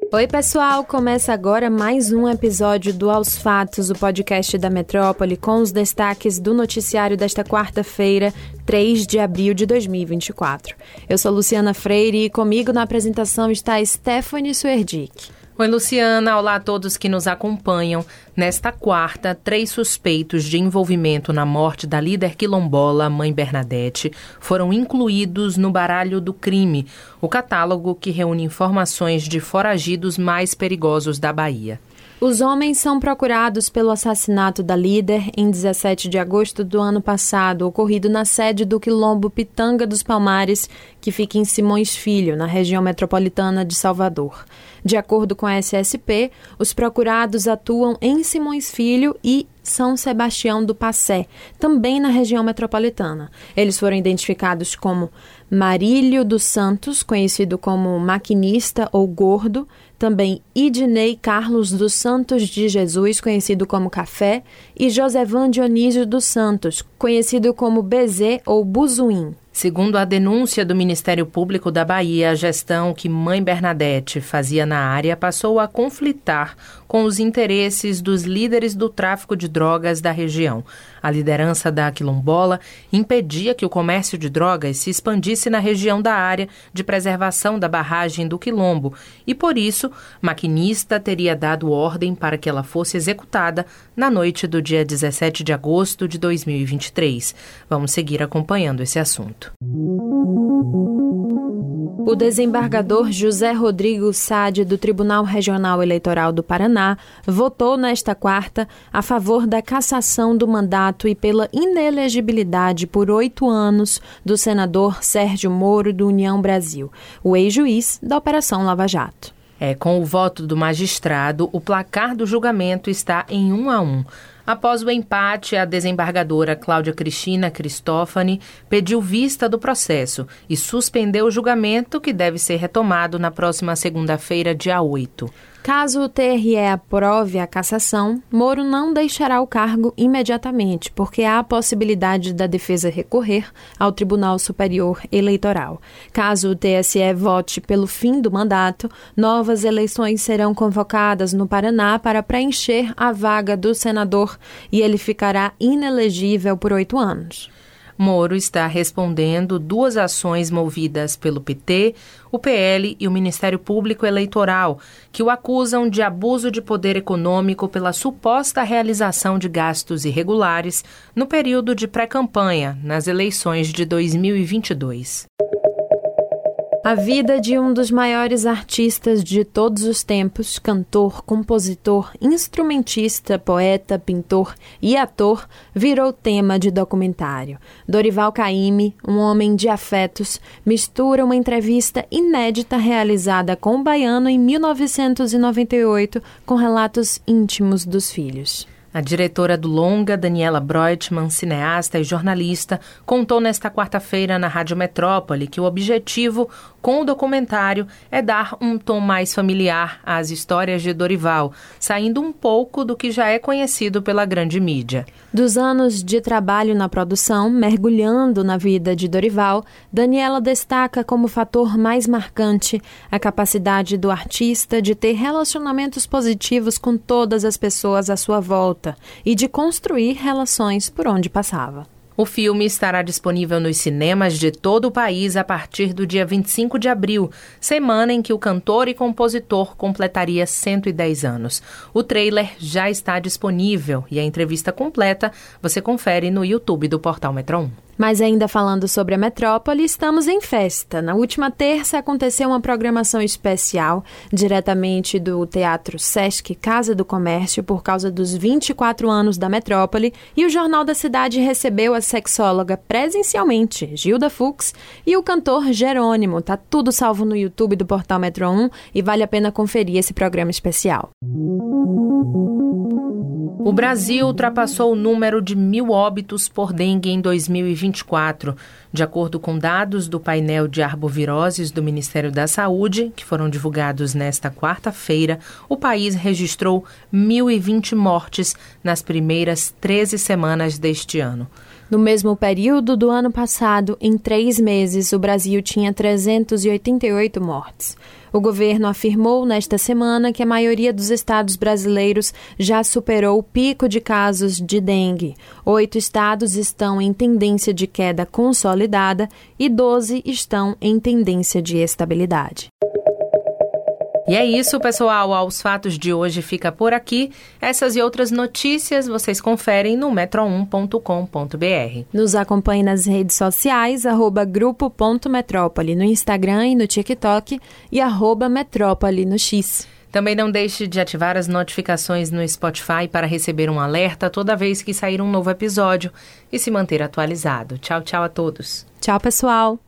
Oi pessoal, começa agora mais um episódio do Aos Fatos, o podcast da Metrópole, com os destaques do noticiário desta quarta-feira, 3 de abril de 2024. Eu sou Luciana Freire e comigo na apresentação está Stephanie Suerdick. Oi Luciana, olá a todos que nos acompanham. Nesta quarta, 3 suspeitos de envolvimento na morte da líder quilombola Mãe Bernadette foram incluídos no baralho do crime, o catálogo que reúne informações de foragidos mais perigosos da Bahia. Os homens são procurados pelo assassinato da líder em 17 de agosto do ano passado, ocorrido na sede do Quilombo Pitanga dos Palmares, que fica em Simões Filho, na região metropolitana de Salvador. De acordo com a SSP, os procurados atuam em Simões Filho e São Sebastião do Passé, também na região metropolitana. Eles foram identificados como Marílio dos Santos, conhecido como Maquinista ou Gordo, também Idnei Carlos dos Santos de Jesus, conhecido como Café, e Josevan Dionísio dos Santos, conhecido como Bezê ou Buzuim. Segundo a denúncia do Ministério Público da Bahia, a gestão que Mãe Bernadette fazia na área passou a conflitar com os interesses dos líderes do tráfico de drogas da região. A liderança da quilombola impedia que o comércio de drogas se expandisse na região da área de preservação da barragem do Quilombo e, por isso, Maquinista teria dado ordem para que ela fosse executada na noite do dia 17 de agosto de 2023. Vamos seguir acompanhando esse assunto. O desembargador José Rodrigo Sade, do Tribunal Regional Eleitoral do Paraná, votou nesta quarta a favor da cassação do mandato e pela inelegibilidade por 8 anos do senador Sérgio Moro, do União Brasil, o ex-juiz da Operação Lava Jato. Com o voto do magistrado, o placar do julgamento está em 1-1. Após o empate, a desembargadora Cláudia Cristina Cristófani pediu vista do processo e suspendeu o julgamento, que deve ser retomado na próxima segunda-feira, dia 8. Caso o TRE aprove a cassação, Moro não deixará o cargo imediatamente, porque há a possibilidade da defesa recorrer ao Tribunal Superior Eleitoral. Caso o TSE vote pelo fim do mandato, novas eleições serão convocadas no Paraná para preencher a vaga do senador e ele ficará inelegível por 8 anos. Moro está respondendo 2 ações movidas pelo PT, o PL e o Ministério Público Eleitoral, que o acusam de abuso de poder econômico pela suposta realização de gastos irregulares no período de pré-campanha nas eleições de 2022. A vida de um dos maiores artistas de todos os tempos, cantor, compositor, instrumentista, poeta, pintor e ator, virou tema de documentário. Dorival Caymmi, um homem de afetos, mistura uma entrevista inédita realizada com o baiano em 1998 com relatos íntimos dos filhos. A diretora do longa, Daniela Breutmann, cineasta e jornalista, contou nesta quarta-feira na Rádio Metrópole que o objetivo com o documentário é dar um tom mais familiar às histórias de Dorival, saindo um pouco do que já é conhecido pela grande mídia. Dos anos de trabalho na produção, mergulhando na vida de Dorival, Daniela destaca como fator mais marcante a capacidade do artista de ter relacionamentos positivos com todas as pessoas à sua volta e de construir relações por onde passava. O filme estará disponível nos cinemas de todo o país a partir do dia 25 de abril, semana em que o cantor e compositor completaria 110 anos. O trailer já está disponível e a entrevista completa você confere no YouTube do Portal Metro 1. Mas ainda falando sobre a Metrópole, estamos em festa. Na última terça aconteceu uma programação especial diretamente do Teatro Sesc Casa do Comércio por causa dos 24 anos da Metrópole e o Jornal da Cidade recebeu a sexóloga presencialmente, Gilda Fux, e o cantor Jerônimo. Tá tudo salvo no YouTube do Portal Metro 1 e vale a pena conferir esse programa especial. O Brasil ultrapassou o número de 1.000 óbitos por dengue em 2024. De acordo com dados do painel de arboviroses do Ministério da Saúde, que foram divulgados nesta quarta-feira, o país registrou 1.020 mortes nas primeiras 13 semanas deste ano. No mesmo período do ano passado, em 3 meses, o Brasil tinha 388 mortes. O governo afirmou nesta semana que a maioria dos estados brasileiros já superou o pico de casos de dengue. 8 estados estão em tendência de queda consolidada e 12 estão em tendência de estabilidade. E é isso, pessoal. Aos Fatos de hoje fica por aqui. Essas e outras notícias vocês conferem no metro1.com.br. Nos acompanhe nas redes sociais, @grupo.metrópole no Instagram e no TikTok e @metrópole no X. Também não deixe de ativar as notificações no Spotify para receber um alerta toda vez que sair um novo episódio e se manter atualizado. Tchau, tchau a todos. Tchau, pessoal.